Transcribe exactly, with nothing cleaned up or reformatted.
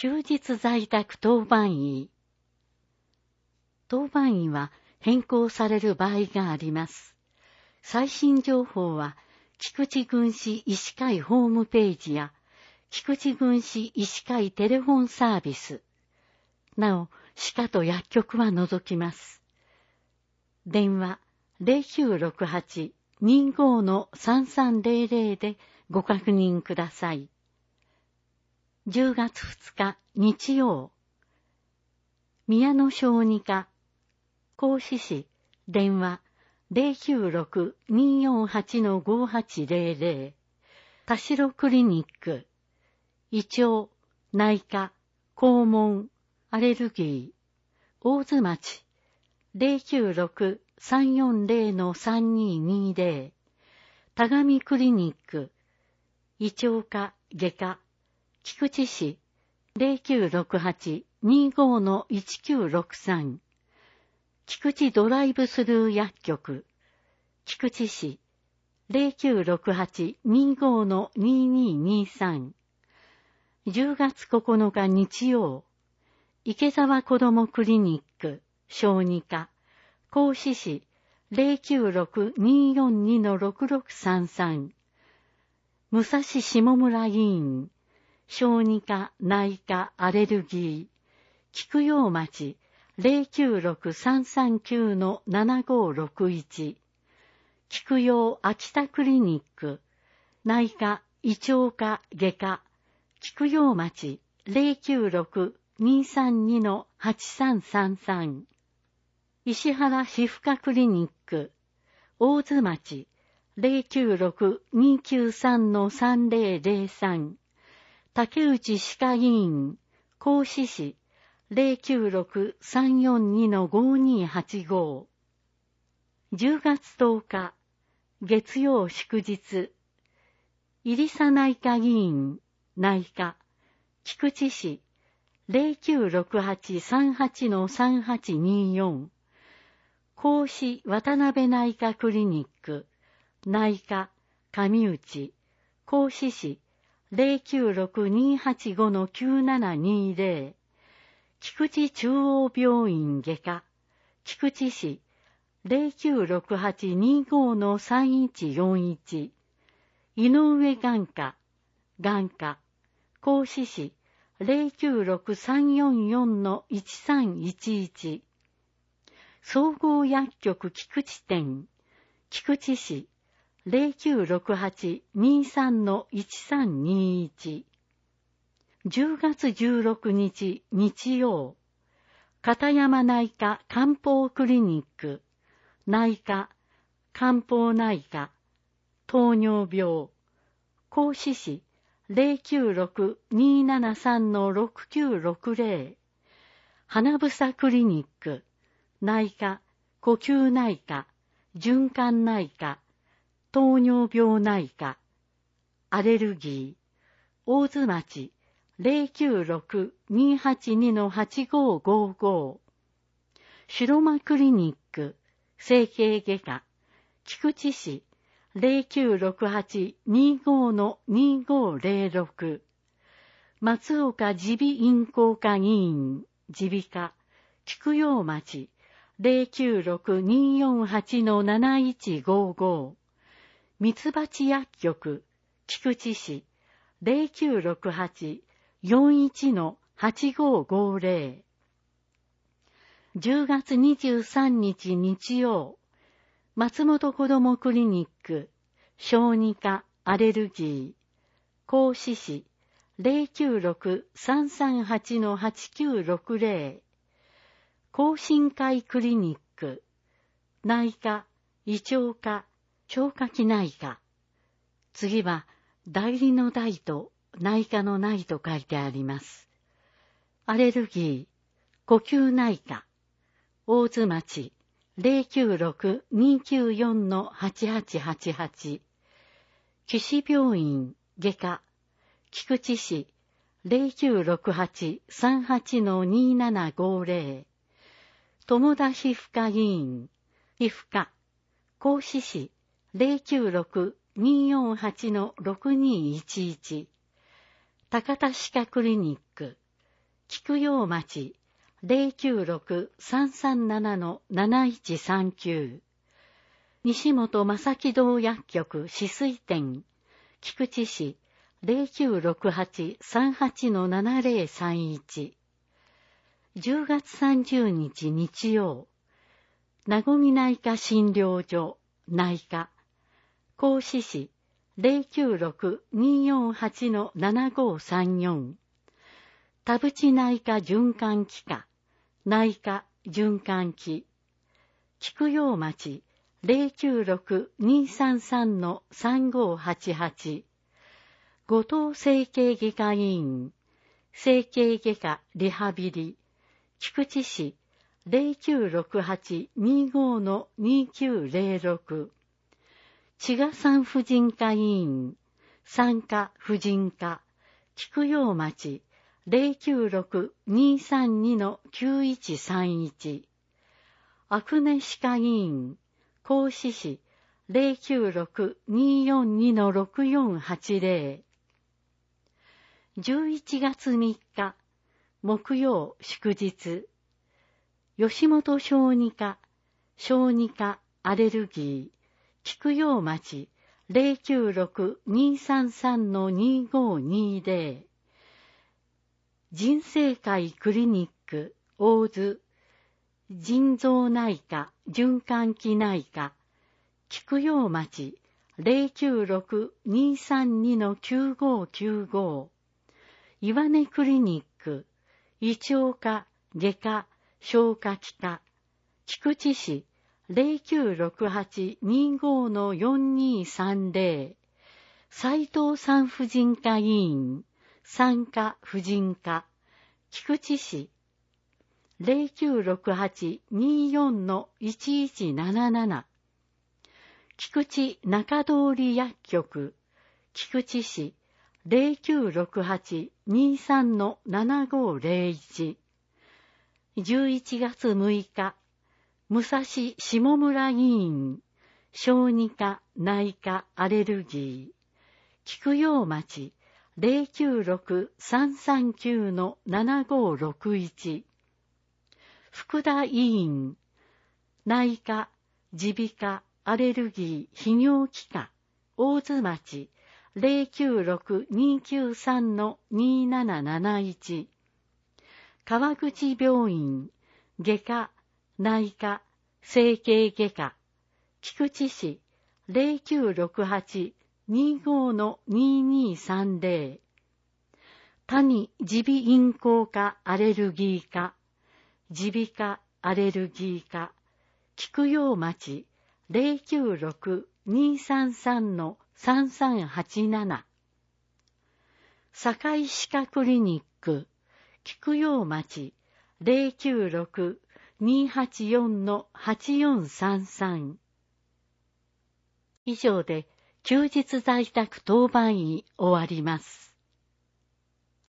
休日在宅当番医。当番医は変更される場合があります。最新情報は、菊池郡市医師会ホームページや、菊池郡市医師会テレフォンサービス。なお、歯科と薬局は除きます。電話 ゼロきゅうろくはち にーごー さんさんゼロゼロ でご確認ください。じゅうがつふつか日曜。宮野小児科、甲子市、電話 ゼロきゅうろく にーよんはち ごはちゼロゼロ。田代クリニック、胃腸、内科、肛門、アレルギー、大津町、ゼロきゅうろく さんよんゼロ さんにーにーゼロ。田上クリニック、胃腸科、外科、菊池市、ゼロきゅうろくはち にーごー いちきゅうろくさん。菊池ドライブスルー薬局、菊池市、ゼロきゅうろくはち にーごー にーにーにーさん。じゅうがつここのか日曜、池澤子どもクリニック、小児科、甲子市、ゼロきゅうろく にーよんにー ろくろくさんさん。武蔵下村医院、小児科、内科、アレルギー、菊陽町、ゼロきゅうろく さんさんきゅう ななごーろくいち。菊陽秋田クリニック、内科、胃腸科、外科、菊陽町、ゼロきゅうろく にーさんにー はちさんさんさん。石原皮膚科クリニック、大津町、ゼロきゅうろく にーきゅうさん さんゼロゼロさん。竹内歯科医院、甲子市、ゼロきゅうろく さんよんにー ごにーはちご。じゅうがつとおか、月曜祝日、入佐内科医院、内科、菊池市、ゼロきゅうろくはち さんはち さんはちにーよん。甲子渡辺内科クリニック、内科、上内、甲子市、ゼロきゅうろく にーはちご きゅうななにーゼロ。菊池中央病院外科、菊池市、ゼロきゅうろくはち にーごー さんいちよんいち。井上眼科、眼科、甲子市、ゼロきゅうろく さんよんよん いちさんいちいち。総合薬局菊池店、菊池市、ゼロきゅうろくはち にーさん いちさんにーいち。じゅうがつじゅうろくにち日曜、片山内科漢方クリニック、内科、漢方内科、糖尿病、甲子市、ゼロきゅうろく にーななさん ろくきゅうろくゼロ。花房クリニック、内科、呼吸内科、循環内科、糖尿病内科、アレルギー、大津町、ゼロきゅうろく にーはちにー はちごーごーごー。白間クリニック、整形外科、菊池市、ゼロきゅうろくはち にーごー にーごーゼロろく。松岡耳鼻咽喉科医院、耳鼻科、菊陽町、ゼロきゅうろく にーよんはち なないちごーごー。ミツバチ薬局、菊池市、ゼロきゅうろくはち よんいち はちごーごーゼロ。じゅうがつにじゅうさんにち日曜、松本子どもクリニック、小児科、アレルギー、甲子市、ゼロきゅうろく さんさんはち はちきゅうろくゼロ。甲心会クリニック、内科、胃腸科、消化器内科。次は、代理の代と内科の内と書いてあります。アレルギー、呼吸内科、大津町、ゼロきゅうろく にーきゅうよん はちはちはちはち。岸病院、外科、菊池市、ゼロきゅうろくはち さんはち にーななごーゼロ。友田皮膚科医院、皮膚科、甲子市、ゼロきゅうろく にーよんはち ろくにーいちいち。高田歯科クリニック、 菊陽町 ゼロきゅうろく さんさんなな なないちさんきゅう、西本正木堂薬局止水店菊池市 ゼロきゅうろくはち さんはち ななゼロさんいち、じゅうがつさんじゅうにち日曜、なごみ内科診療所内科甲子市 ゼロきゅうろく によんはち ななごさんよん、田淵内科循環器科内科循環器菊陽町 ゼロきゅうろく にさんさん さんごはちはち、後藤整形外科医院整形外科リハビリ菊池市 ゼロきゅうろくはち にご にきゅうゼロろく、千賀産婦人科医院産科婦人科菊陽町 ゼロきゅうろく にさんに きゅういちさんいち、阿久根歯科医院甲子市 ゼロきゅうろく によんに ろくよんはちゼロ、じゅういちがつみっか木曜祝日、吉本小児科小児科アレルギー菊陽町 ゼロきゅうろく にさんさん にごにゼロ、人生会クリニック大津腎臓内科循環器内科菊陽町 ゼロきゅうろく にさんに きゅうごきゅうご、岩根クリニック胃腸科外科消化器科菊池市 ゼロきゅうろくはち にご よんにさんゼロ、斉藤産婦人科医院産科婦人科菊池市 ゼロきゅうろくはち によん いちいちなななな、菊池中通り薬局菊池市 ゼロきゅうろくはち にさん ななごゼロいち、じゅういちがつむいか武蔵下村医院小児科内科アレルギー菊陽町 ゼロきゅうろく さんさんきゅう ななごろくいち、福田医院内科耳鼻科アレルギー泌尿器科大津町 ゼロきゅうろく にきゅうさん になななないち、川口病院外科内科整形外科菊池市 ゼロきゅうろくはち にご ににさんゼロ、谷耳鼻咽喉科アレルギー科耳鼻科アレルギー科菊陽町 ゼロきゅうろく にさんさん さんさんはちなな、堺歯科クリニック菊陽町 ゼロきゅうろく にはちよん はちよんさんさん。以上で休日在宅当番医終わります。